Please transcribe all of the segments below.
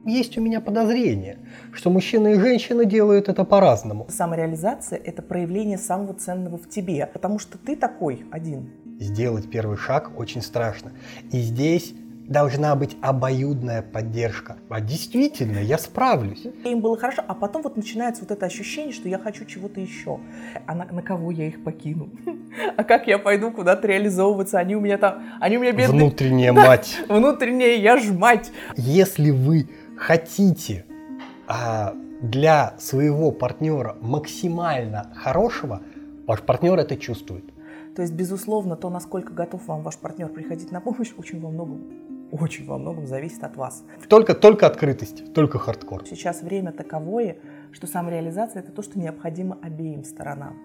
есть у меня подозрение, что мужчины и женщины делают это по-разному. Самореализация – это проявление самого ценного в тебе, потому что ты такой один. Сделать первый шаг очень страшно. И здесь должна быть обоюдная поддержка. А действительно, я справлюсь. Им было хорошо, а потом вот начинается вот это ощущение, что я хочу чего-то еще. А на кого я их покину? А как я пойду куда-то реализовываться? Они у меня бедные. Внутренняя мать. Внутренняя, я ж мать. Если вы хотите для своего партнера максимально хорошего, ваш партнер это чувствует. То есть, безусловно, то, насколько готов вам ваш партнер приходить на помощь, очень во многом зависит от вас. Только открытость, только хардкор. Сейчас время таковое, что самореализация – это то, что необходимо обеим сторонам.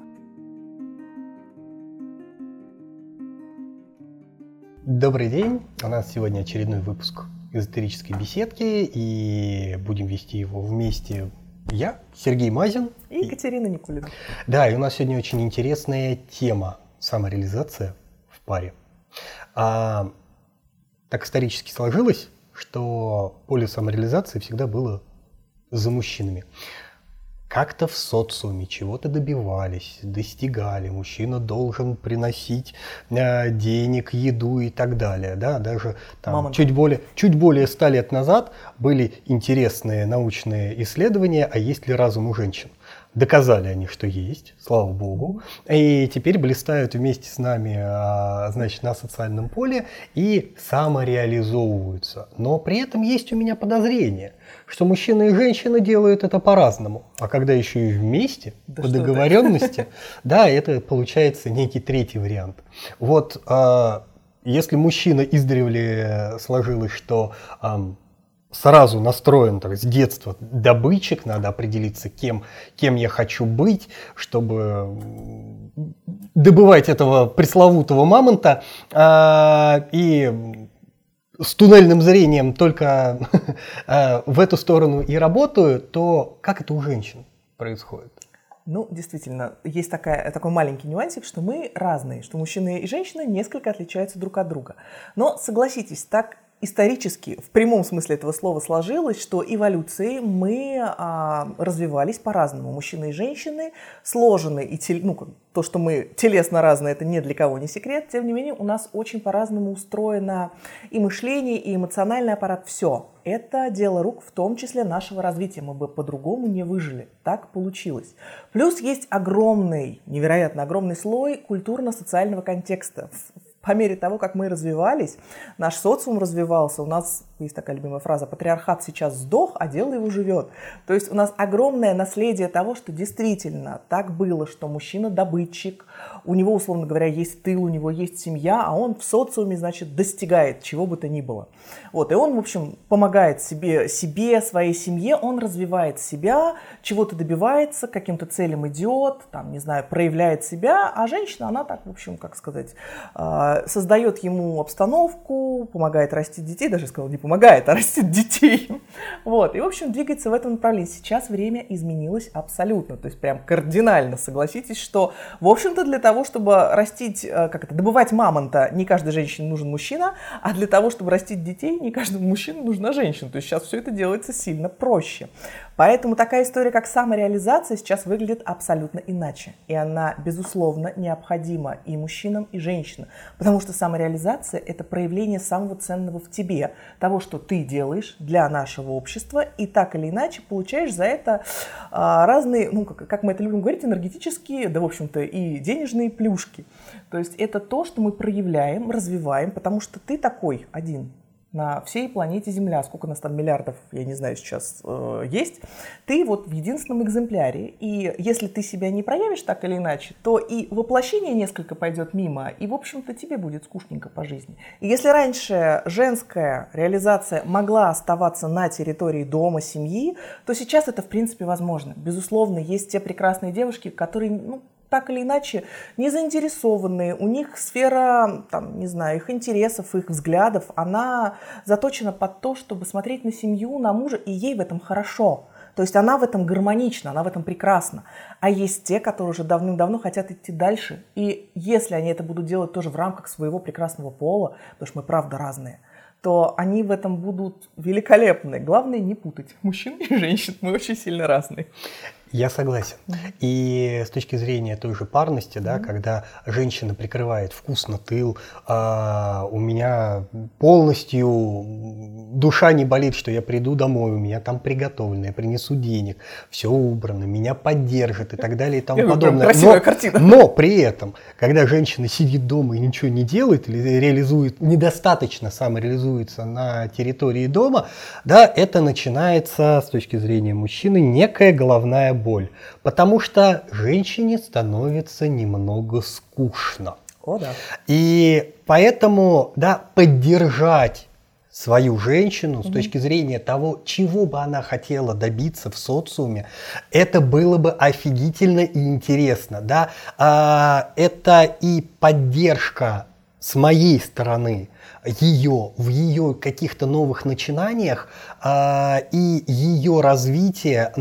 Добрый день! У нас сегодня очередной выпуск эзотерической беседки, и будем вести его вместе я, Сергей Мазин и Екатерина Никулина. Да, и у нас сегодня очень интересная тема – самореализация в паре. Так исторически сложилось, что поле самореализации всегда было за мужчинами. Как-то в социуме чего-то добивались, достигали. Мужчина должен приносить денег, еду и так далее. Да? Даже там, чуть более 100 лет назад были интересные научные исследования, а есть ли разум у женщин. Доказали они, что есть, слава богу, и теперь блистают вместе с нами, значит, на социальном поле и самореализовываются. Но при этом есть у меня подозрение, что мужчины и женщины делают это по-разному. А когда еще и вместе, по договоренности, да, это получается некий третий вариант. Вот если мужчина издревле сложилось, что сразу настроен так, с детства добытчик, надо определиться, кем я хочу быть, чтобы добывать этого пресловутого мамонта, и с туннельным зрением только в эту сторону и работаю, то как это у женщин происходит? Ну, действительно, есть такой маленький нюансик, что мы разные, что мужчины и женщины несколько отличаются друг от друга. Но согласитесь, так исторически, в прямом смысле этого слова сложилось, что эволюцией мы развивались по-разному. Мужчины и женщины сложены, и то, что мы телесно разные, это ни для кого не секрет. Тем не менее, у нас очень по-разному устроено и мышление, и эмоциональный аппарат. Все. Это дело рук, в том числе нашего развития. Мы бы по-другому не выжили. Так получилось. Плюс есть огромный, невероятно огромный слой культурно-социального контекста. По мере того, как мы развивались, наш социум развивался, у нас есть такая любимая фраза: патриархат сейчас сдох, а дело его живет. То есть у нас огромное наследие того, что действительно так было, что мужчина добытчик, у него, условно говоря, есть тыл, у него есть семья, а он в социуме, значит, достигает чего бы то ни было. Вот, и он, в общем, помогает себе, своей семье, он развивает себя, чего-то добивается, к каким-то целям идет, там, не знаю, проявляет себя, а женщина, она так, в общем, как сказать, создает ему обстановку, помогает растить детей, даже сказала, не помогает, а растит детей. Вот, и, в общем, двигается в этом направлении. Сейчас время изменилось абсолютно, то есть прям кардинально, согласитесь, что, в общем-то, для того, чтобы добывать мамонта, не каждой женщине нужен мужчина, а для того, чтобы растить детей, не каждому мужчине нужна женщина. То есть сейчас все это делается сильно проще. Поэтому такая история, как самореализация, сейчас выглядит абсолютно иначе. И она, безусловно, необходима и мужчинам, и женщинам. Потому что самореализация – это проявление самого ценного в тебе, того, что ты делаешь для нашего общества, и так или иначе получаешь за это разные, как мы это любим говорить, энергетические, да, в общем-то, и денежные плюшки. То есть это то, что мы проявляем, развиваем, потому что ты такой один на всей планете Земля, сколько у нас там миллиардов, я не знаю, сейчас есть, ты вот в единственном экземпляре. И если ты себя не проявишь так или иначе, то и воплощение несколько пойдет мимо, и, в общем-то, тебе будет скучненько по жизни. И если раньше женская реализация могла оставаться на территории дома, семьи, то сейчас это, в принципе, возможно. Безусловно, есть те прекрасные девушки, которые, так или иначе, не заинтересованные, у них сфера, там, не знаю, их интересов, их взглядов, она заточена под то, чтобы смотреть на семью, на мужа, и ей в этом хорошо. То есть она в этом гармонична, она в этом прекрасна. А есть те, которые уже давным-давно хотят идти дальше. И если они это будут делать тоже в рамках своего прекрасного пола, потому что мы правда разные, то они в этом будут великолепны. Главное не путать мужчин и женщин, мы очень сильно разные. Я согласен. И с точки зрения той же парности, да, когда женщина прикрывает вкусно тыл, у меня полностью душа не болит, что я приду домой, у меня там приготовлено, я принесу денег, все убрано, меня поддержат и так далее и тому подобное. Красивая картина. Но при этом, когда женщина сидит дома и ничего не делает или реализует, недостаточно самореализуется на территории дома, да, это начинается с точки зрения мужчины некая головная боль, потому что женщине становится немного скучно. О, да. И поэтому, да, поддержать свою женщину с точки зрения того, чего бы она хотела добиться в социуме, это было бы офигительно и интересно. Да? Это и поддержка с моей стороны ее в ее каких-то новых начинаниях и ее развитие,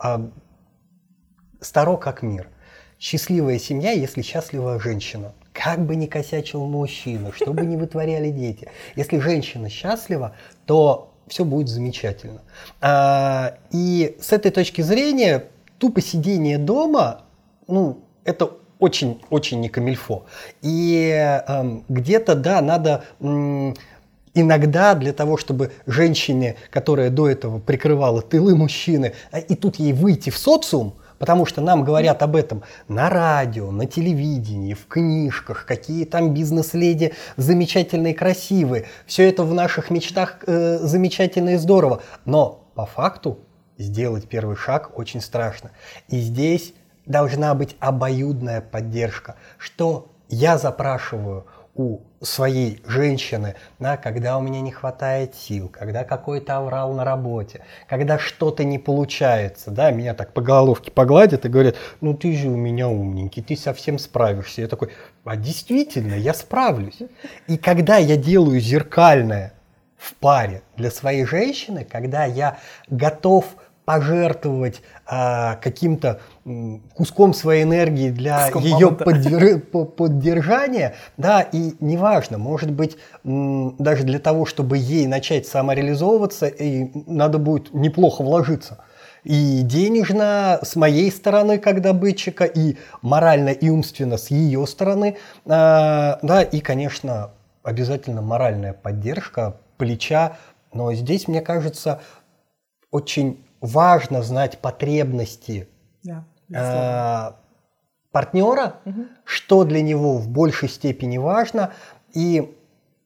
старо как мир. Счастливая семья, если счастлива женщина. Как бы ни косячил мужчина, что бы ни вытворяли дети. Если женщина счастлива, то все будет замечательно. И с этой точки зрения тупо сидение дома, это очень-очень не камильфо. И где-то, да, надо иногда для того, чтобы женщине, которая до этого прикрывала тылы мужчины, и тут ей выйти в социум, потому что нам говорят об этом на радио, на телевидении, в книжках, какие там бизнес-леди замечательные, красивые. Все это в наших мечтах замечательно и здорово. Но по факту сделать первый шаг очень страшно. И здесь должна быть обоюдная поддержка. Что я запрашиваю у своей женщины, да, когда у меня не хватает сил, когда какой-то аврал на работе, когда что-то не получается, да, меня так по головке погладят и говорят: ну ты же у меня умненький, ты совсем справишься. Я такой: а действительно, я справлюсь. И когда я делаю зеркальное в паре для своей женщины, когда я готов пожертвовать каким-то куском своей энергии для ее поддержания, да, и неважно, может быть, даже для того, чтобы ей начать самореализовываться, и надо будет неплохо вложиться. И денежно с моей стороны, как добытчика, и морально и умственно с ее стороны, да, и, конечно, обязательно моральная поддержка, плеча, но здесь, мне кажется, очень важно знать потребности партнера, что для него в большей степени важно, и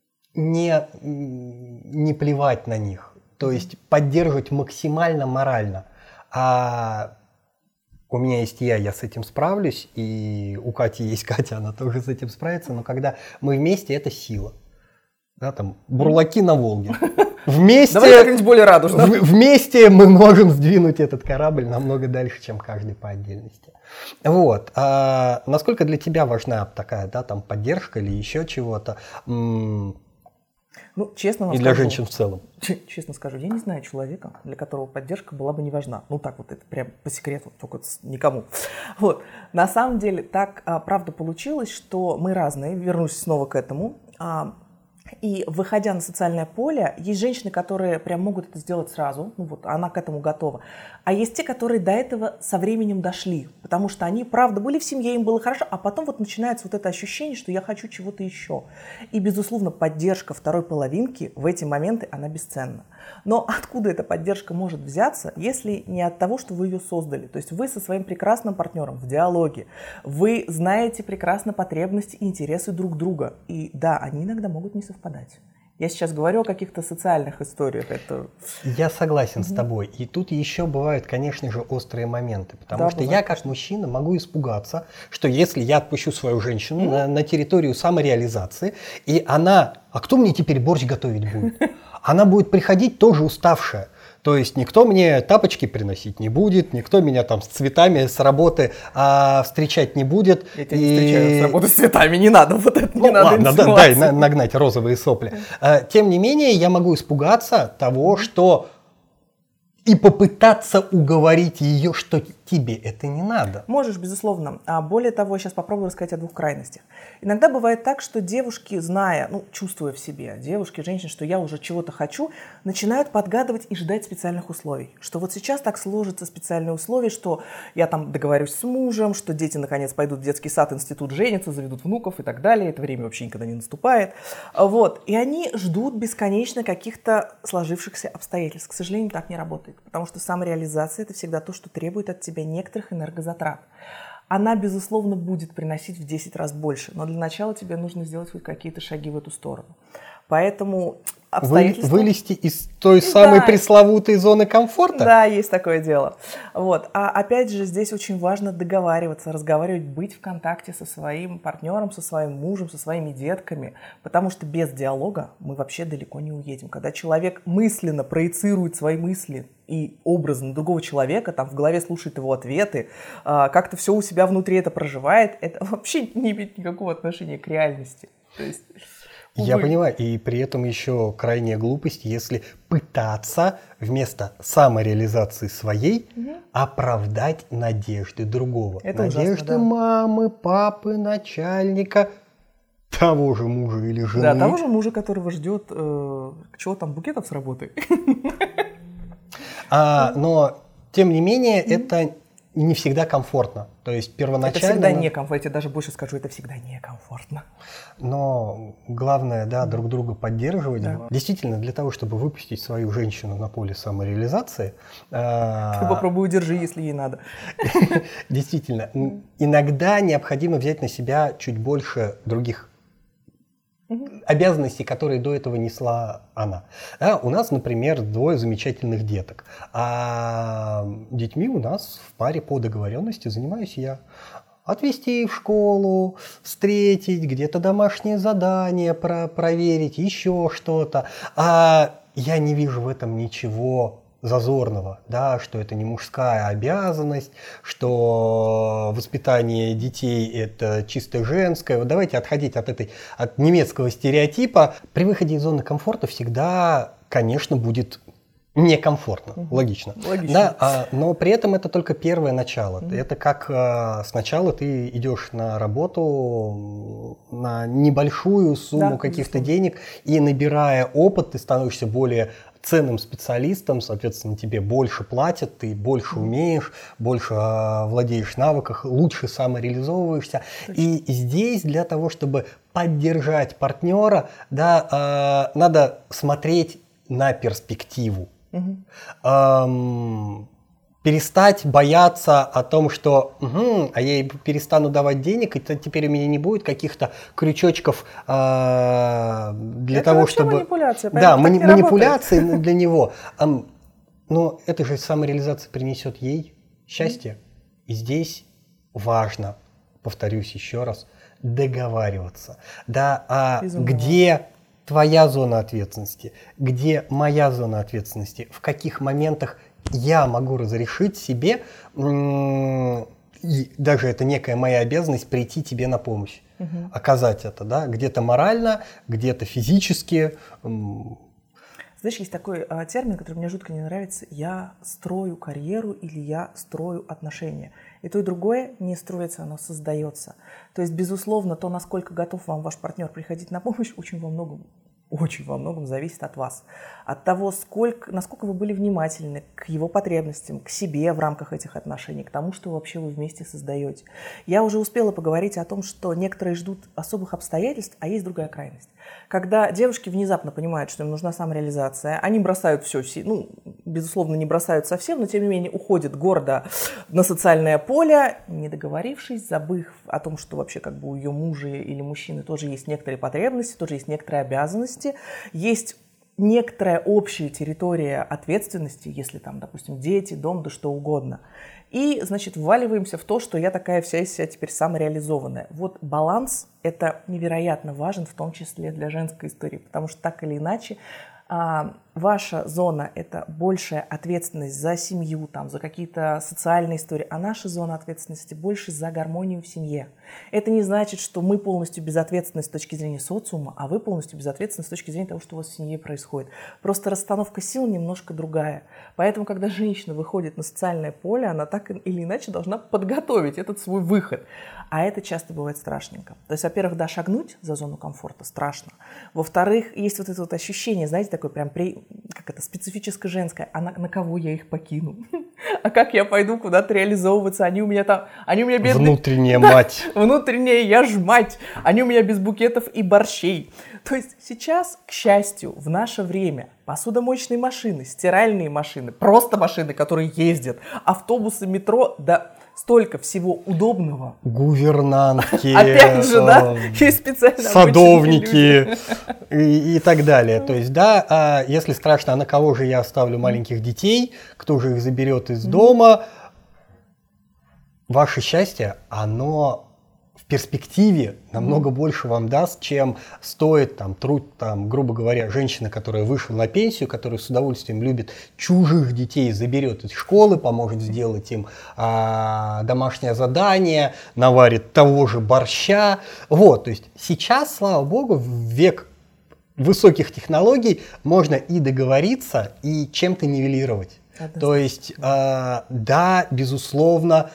не плевать на них. То есть поддерживать максимально морально. У меня есть я с этим справлюсь, и у Кати есть Катя, она тоже с этим справится, но когда мы вместе, это сила. Да, там бурлаки на Волге. Давай более радужно. Вместе мы можем сдвинуть этот корабль намного дальше, чем каждый по отдельности. Вот. Насколько для тебя важна такая, да, там поддержка или еще чего-то? Честно вам и для женщин в целом. Честно скажу, я не знаю человека, для которого поддержка была бы не важна. Так вот, это прям по секрету, только никому. Вот. На самом деле, так правда получилось, что мы разные. Вернусь снова к этому. И выходя на социальное поле, есть женщины, которые прям могут это сделать сразу, она к этому готова. А есть те, которые до этого со временем дошли, потому что они, правда, были в семье, им было хорошо, а потом начинается это ощущение, что я хочу чего-то еще. И, безусловно, поддержка второй половинки в эти моменты, она бесценна. Но откуда эта поддержка может взяться, если не от того, что вы ее создали? То есть вы со своим прекрасным партнером в диалоге, вы знаете прекрасно потребности и интересы друг друга. И да, они иногда могут не совпадать. Я сейчас говорю о каких-то социальных историях. Я согласен с тобой. И тут еще бывают, конечно же, острые моменты. Потому что я, как мужчина, могу испугаться, что если я отпущу свою женщину на территорию самореализации, и она... А кто мне теперь борщ готовить будет? Она будет приходить тоже уставшая. То есть никто мне тапочки приносить не будет, никто меня там с цветами с работы встречать не будет. Я тебя не встречаю с работы с цветами, не надо вот это, не надо. Ладно, дай нагнать розовые сопли. Тем не менее, я могу испугаться того, что и попытаться уговорить ее, что тебе это не надо. Можешь, безусловно. А более того, я сейчас попробую рассказать о двух крайностях. Иногда бывает так, что девушки, зная, чувствуя в себе, девушки, женщины, что я уже чего-то хочу, начинают подгадывать и ждать специальных условий. Что вот сейчас так сложатся специальные условия, что я там договорюсь с мужем, что дети наконец пойдут в детский сад, институт, женятся, заведут внуков и так далее. Это время вообще никогда не наступает. Вот. И они ждут бесконечно каких-то сложившихся обстоятельств. К сожалению, так не работает. Потому что самореализация – это всегда то, что требует от тебя некоторых энергозатрат. Она, безусловно, будет приносить в 10 раз больше, но для начала тебе нужно сделать хоть какие-то шаги в эту сторону. Поэтому обстоятельства... Вылезти из той самой пресловутой зоны комфорта? Да, есть такое дело. Вот. А опять же, здесь очень важно договариваться, разговаривать, быть в контакте со своим партнером, со своим мужем, со своими детками, потому что без диалога мы вообще далеко не уедем. Когда человек мысленно проецирует свои мысли и образы на другого человека, там в голове слушает его ответы, как-то все у себя внутри это проживает, это вообще не имеет никакого отношения к реальности. То есть... Я понимаю, и при этом еще крайняя глупость, если пытаться вместо самореализации своей оправдать надежды другого. Это надежды ужасно, да. мамы, папы, начальника, того же мужа или жены. Да, того же мужа, которого ждет, чего там, букетов с работы. Но, тем не менее, это не всегда комфортно. То есть первоначально... Это всегда некомфортно. Я тебе даже больше скажу, это всегда некомфортно. Но главное, друг друга поддерживать. Да. Действительно, для того, чтобы выпустить свою женщину на поле самореализации... Попробуй удержи, если ей надо. Действительно, иногда необходимо взять на себя чуть больше других обязанностей, которые до этого несла она. У нас, например, 2 замечательных деток. А детьми у нас в паре по договоренности занимаюсь я. Отвезти в школу, встретить, где-то домашнее задание проверить, еще что-то. А я не вижу в этом ничего зазорного, что это не мужская обязанность, что воспитание детей это чисто женское. Вот давайте отходить от немецкого стереотипа. При выходе из зоны комфорта всегда, конечно, будет некомфортно, логично. Да, но при этом это только первое начало. Это как сначала ты идешь на работу на небольшую сумму каких-то денег, и набирая опыт, ты становишься более ценным специалистом, соответственно, тебе больше платят, ты больше умеешь, больше владеешь навыках, лучше самореализовываешься. И здесь для того, чтобы поддержать партнера, надо смотреть на перспективу. Перестать бояться о том, что я ей перестану давать денег, и теперь у меня не будет каких-то крючочков для того, чтобы... манипуляция. Да, манипуляции для него. Но эта же самореализация принесет ей счастье. И здесь важно, повторюсь еще раз, договариваться. Где твоя зона ответственности, где моя зона ответственности, в каких моментах я могу разрешить себе, и даже это некая моя обязанность, прийти тебе на помощь, оказать это, где-то морально, где-то физически. Знаешь, есть такой термин, который мне жутко не нравится. Я строю карьеру или я строю отношения. И то, и другое не строится, оно создается. То есть, безусловно, то, насколько готов вам ваш партнер приходить на помощь, очень во многом зависит от вас. От того, насколько вы были внимательны к его потребностям, к себе в рамках этих отношений, к тому, что вообще вы вместе создаете. Я уже успела поговорить о том, что некоторые ждут особых обстоятельств, а есть другая крайность. Когда девушки внезапно понимают, что им нужна самореализация, они бросают все, безусловно, не бросают совсем, но тем не менее уходят гордо на социальное поле, не договорившись, забыв о том, что вообще у ее мужа или мужчины тоже есть некоторые потребности, тоже есть некоторые обязанности, есть некоторая общая территория ответственности, если там, допустим, дети, дом, да что угодно. И, вваливаемся в то, что я такая вся из себя теперь самореализованная. Вот баланс – это невероятно важен, в том числе для женской истории, потому что так или иначе ваша зона – это большая ответственность за семью, там, за какие-то социальные истории, а наша зона ответственности больше за гармонию в семье. Это не значит, что мы полностью безответственны с точки зрения социума, а вы полностью безответственны с точки зрения того, что у вас в семье происходит. Просто расстановка сил немножко другая. Поэтому, когда женщина выходит на социальное поле, она так или иначе должна подготовить этот свой выход. А это часто бывает страшненько. То есть, во-первых, да, шагнуть за зону комфорта страшно. Во-вторых, есть вот это вот ощущение, знаете, такое прям как это, специфическое женское. А на кого я их покину? А как я пойду куда-то реализовываться? Они у меня бедные. Внутренняя мать. Внутренняя я ж мать. Они у меня без букетов и борщей. То есть сейчас, к счастью, в наше время посудомоечные машины, стиральные машины, просто машины, которые ездят, автобусы, метро, да, столько всего удобного. Гувернантки, Опять же, да, есть специально садовники и так далее. То есть, да, если страшно, а на кого же я оставлю маленьких детей, кто же их заберет из дома, ваше счастье, оно в перспективе намного больше вам даст, чем стоит труд, грубо говоря, женщина, которая вышла на пенсию, которая с удовольствием любит чужих детей, заберет из школы, поможет сделать им домашнее задание, наварит того же борща. Вот, то есть сейчас, слава богу, в век высоких технологий можно и договориться, и чем-то нивелировать. То есть, да, безусловно,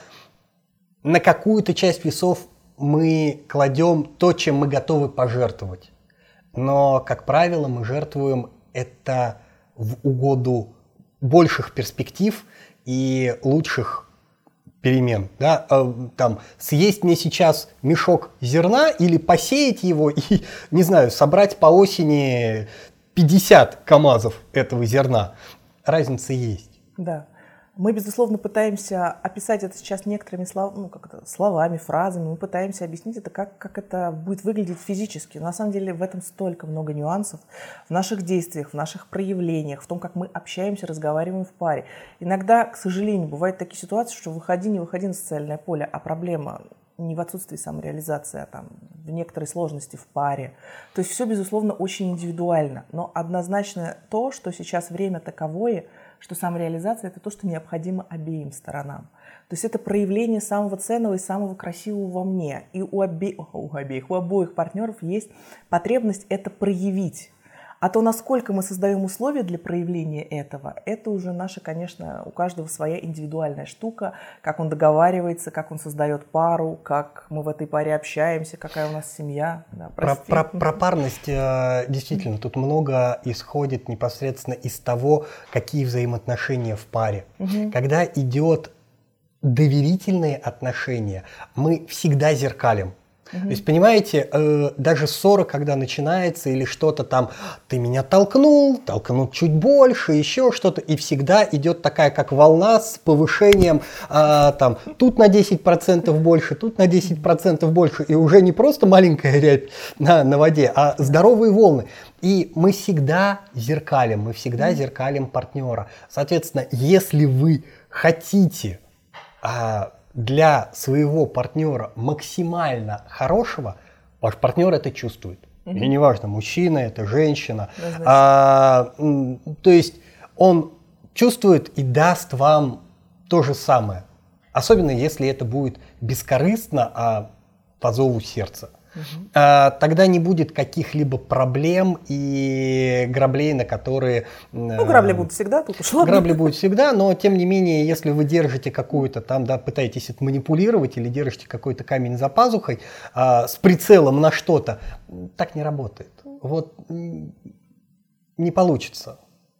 на какую-то часть весов мы кладем то, чем мы готовы пожертвовать. Но, как правило, мы жертвуем это в угоду больших перспектив и лучших перемен. Да? Съесть мне сейчас мешок зерна или посеять его и, не знаю, собрать по осени 50 КАМАЗов этого зерна. Разница есть. Да. Мы, безусловно, пытаемся описать это сейчас некоторыми словами, фразами. Мы пытаемся объяснить это, как это будет выглядеть физически. Но на самом деле в этом столько много нюансов в наших действиях, в наших проявлениях, в том, как мы общаемся, разговариваем в паре. Иногда, к сожалению, бывают такие ситуации, что не выходи на социальное поле, а проблема не в отсутствии самореализации, а в некоторой сложности в паре. То есть все, безусловно, очень индивидуально. Но однозначно то, что сейчас время таковое, что самореализация – это то, что необходимо обеим сторонам. То есть это проявление самого ценного и самого красивого во мне. И у обоих партнеров есть потребность это проявить. А то, насколько мы создаем условия для проявления этого, это уже наша, конечно, у каждого своя индивидуальная штука, как он договаривается, как он создает пару, как мы в этой паре общаемся, какая у нас семья. Да, про парность действительно тут много исходит непосредственно из того, какие взаимоотношения в паре. Когда идет доверительные отношения, мы всегда зеркалим. То есть, понимаете, даже ссора, когда начинается или что-то там, ты меня толкнул чуть больше, еще что-то, и всегда идет такая, как волна с повышением, тут на 10% больше, тут на 10% больше, и уже не просто маленькая рябь на воде, а здоровые волны. И мы всегда зеркалим партнера. Соответственно, если вы хотите для своего партнера максимально хорошего, ваш партнер это чувствует. И неважно, мужчина это, женщина. То есть он чувствует и даст вам то же самое. Особенно если это будет бескорыстно, по зову сердца. Тогда не будет каких-либо проблем и граблей, на которые... грабли будут всегда, тут уж ладно. Грабли будут всегда, но тем не менее, если вы держите какую-то пытаетесь это манипулировать или держите какой-то камень за пазухой с прицелом на что-то, так не работает. Вот не получится.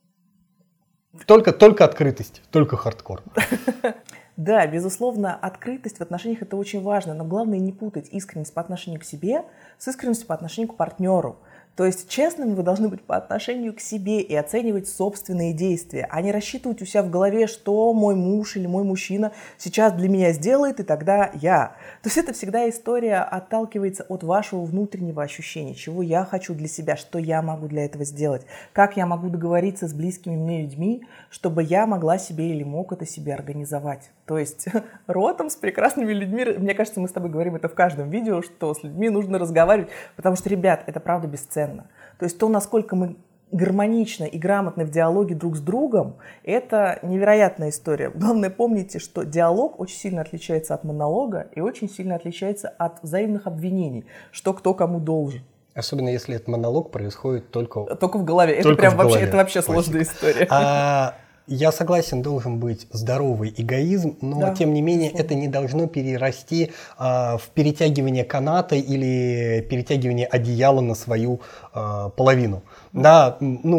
Только открытость, только хардкор. Да, безусловно, открытость в отношениях – это очень важно, но главное не путать искренность по отношению к себе с искренностью по отношению к партнеру. То есть честными вы должны быть по отношению к себе и оценивать собственные действия, а не рассчитывать у себя в голове, что мой муж или мой мужчина сейчас для меня сделает, и тогда я. То есть это всегда история отталкивается от вашего внутреннего ощущения, чего я хочу для себя, что я могу для этого сделать, как я могу договориться с близкими мне людьми, чтобы я могла себе или мог это себе организовать. То есть ротом с прекрасными людьми, мне кажется, мы с тобой говорим это в каждом видео, что с людьми нужно разговаривать, потому что, ребят, это правда бесценно. То есть то, насколько мы гармонично и грамотны в диалоге друг с другом, это невероятная история. Главное, помните, что диалог очень сильно отличается от монолога и очень сильно отличается от взаимных обвинений, что кто кому должен. Особенно если этот монолог происходит только в голове. Это только прям в голове. вообще, это вообще сложная история. Я согласен, должен быть здоровый эгоизм, но Да, тем не менее безусловно. это не должно перерасти в перетягивание каната или перетягивание одеяла на свою половину. Да,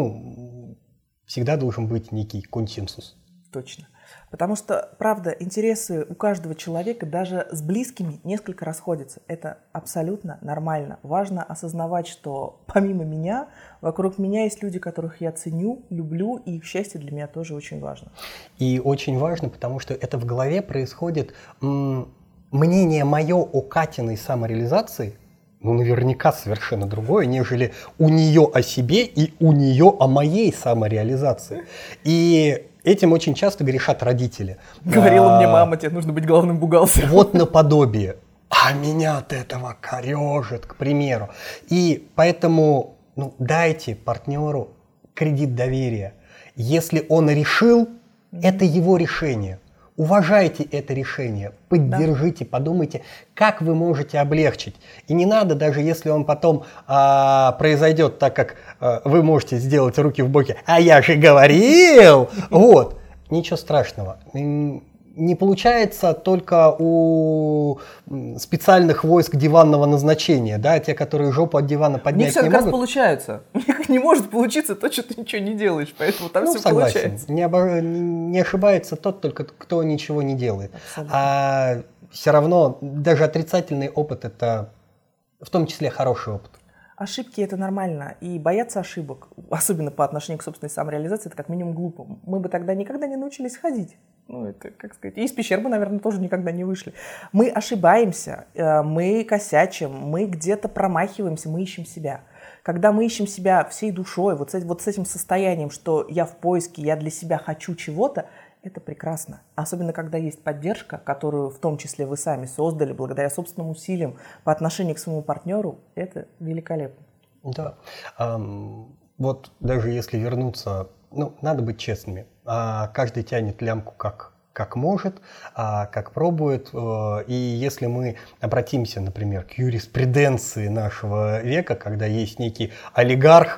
всегда должен быть некий консенсус. Точно. Потому что, правда, интересы у каждого человека даже с близкими несколько расходятся. Это абсолютно нормально. Важно осознавать, что помимо меня, вокруг меня есть люди, которых я ценю, люблю, и их счастье для меня тоже очень важно. И очень важно, потому что это в голове происходит мнение мое о Катиной самореализации, наверняка совершенно другое, нежели у нее о себе и у нее о моей самореализации. И этим очень часто грешат родители. Говорила мне мама, тебе нужно быть главным бухгалтером. Вот наподобие. А меня от этого корежит, к примеру. И поэтому дайте партнеру кредит доверия. Если он решил, это его решение. Уважайте это решение, поддержите, подумайте, как вы можете облегчить. И не надо, даже если он потом произойдет так, как вы можете сделать руки в боки, а я же говорил, вот, ничего страшного. Не получается только у специальных войск диванного назначения, да, те, которые жопу от дивана поднять все не как раз могут. получаются. Не может получиться то, что ты ничего не делаешь, поэтому там все согласен. получается. Не ошибается тот только, кто ничего не делает. Абсолютно. А все равно даже отрицательный опыт – это в том числе хороший опыт. Ошибки – это нормально, и бояться ошибок, особенно по отношению к собственной самореализации, это как минимум глупо. Мы бы тогда никогда не научились ходить. Это, как сказать, и из пещер бы, наверное, тоже никогда не вышли. Мы ошибаемся, мы косячим, мы где-то промахиваемся, мы ищем себя. Когда мы ищем себя всей душой, вот с этим состоянием, что я в поиске, я для себя хочу чего-то, это прекрасно. Особенно, когда есть поддержка, которую в том числе вы сами создали благодаря собственным усилиям по отношению к своему партнеру, это великолепно. Да. Вот даже если вернуться, надо быть честными. Каждый тянет лямку как может, как пробует. И если мы обратимся, например, к юриспруденции нашего века, когда есть некий олигарх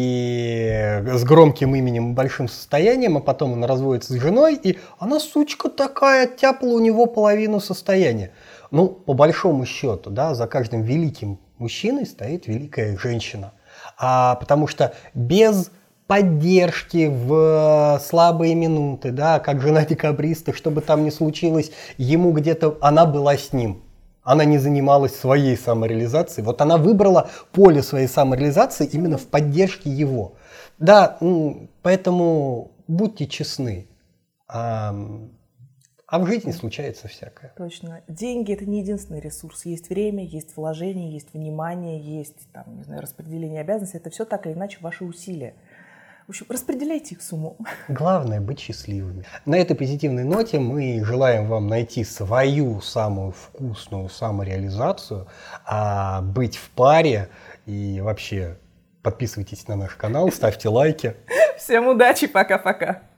и с громким именем и большим состоянием, а потом он разводится с женой, и она, сучка такая, оттяпала у него половину состояния. По большому счету, да, за каждым великим мужчиной стоит великая женщина. Потому что без поддержки в слабые минуты, да, как жена декабриста, что бы там ни случилось, ему где-то, она была с ним. Она не занималась своей самореализацией. Вот она выбрала поле своей самореализации именно в поддержке его. Да, поэтому будьте честны. А в жизни случается всякое. Точно. Деньги – это не единственный ресурс. Есть время, есть вложение, есть внимание, есть распределение обязанностей. Это все так или иначе ваши усилия. В общем, распределяйте их с умом. Главное – быть счастливыми. На этой позитивной ноте мы желаем вам найти свою самую вкусную самореализацию, быть в паре и вообще подписывайтесь на наш канал, ставьте лайки. Всем удачи, пока-пока.